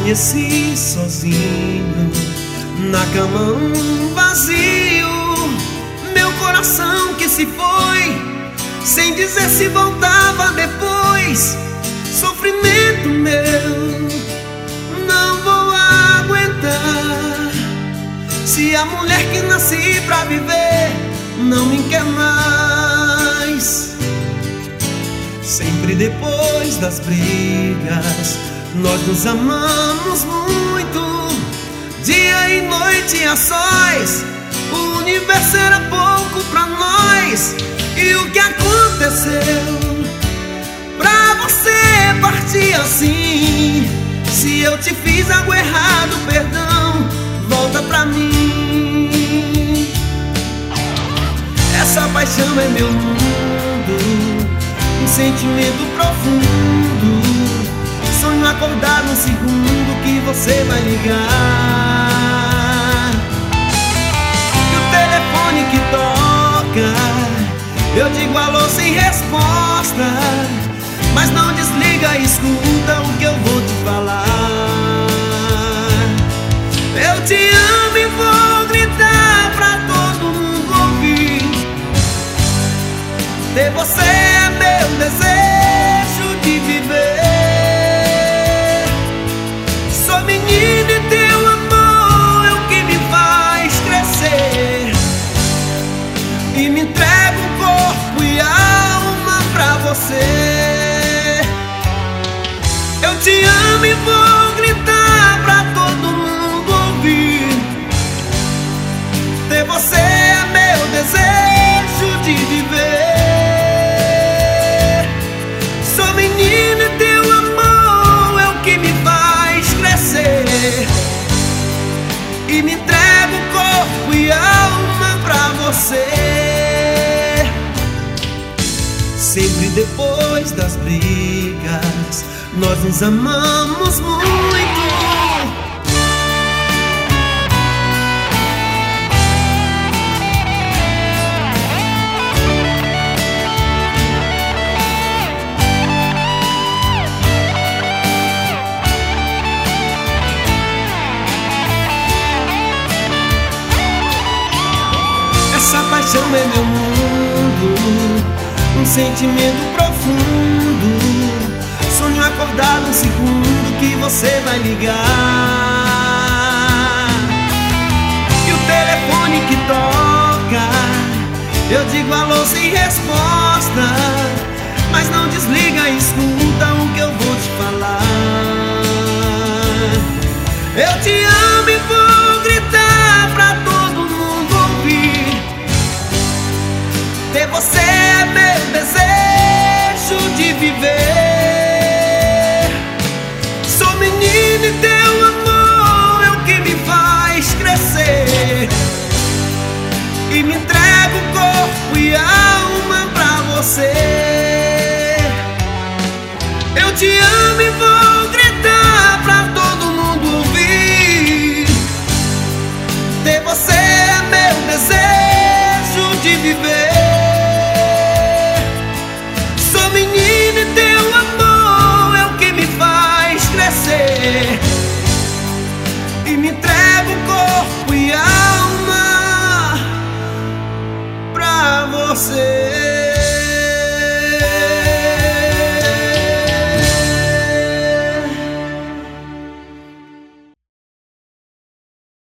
amanheci sozinho, na cama vazio, meu coração que se foi, sem dizer se voltava depois. Sofrimento meu, não vou aguentar. Se a mulher que nasci pra viver não me quer mais. Sempre depois das brigas, nós nos amamos muito, dia e noite a sós. O universo era pouco pra nós. E o que aconteceu pra você partir assim? Se eu te fiz algo errado, perdão, volta pra mim. Essa paixão é meu mundo, um sentimento profundo. Sonho acordar num segundo que você vai ligar. E o telefone que toca, eu digo alô sem resposta, mas não desliga, escuta o que eu vou te falar. Eu te amo e vou gritar pra todo mundo ouvir. Ter você é meu desejo de viver. Sou menino e teu amor é o que me faz crescer. E me entrego corpo e alma pra você. Eu te amo e vou gritar pra todo mundo ouvir. Ter você é meu desejo de viver. Sou menino e teu amor é o que me faz crescer. E me entrego corpo e alma pra você. Sempre depois das brigas, nós nos amamos muito. Essa paixão é meu mundo, um sentimento profundo. Sonho acordar num segundo que você vai ligar. E o telefone que toca, eu digo alô sem resposta, mas não desliga, escuta o que eu vou te falar. Eu te amo e vou gritar pra todo mundo ouvir. Ter você é meu desejo de viver. Sou menino e teu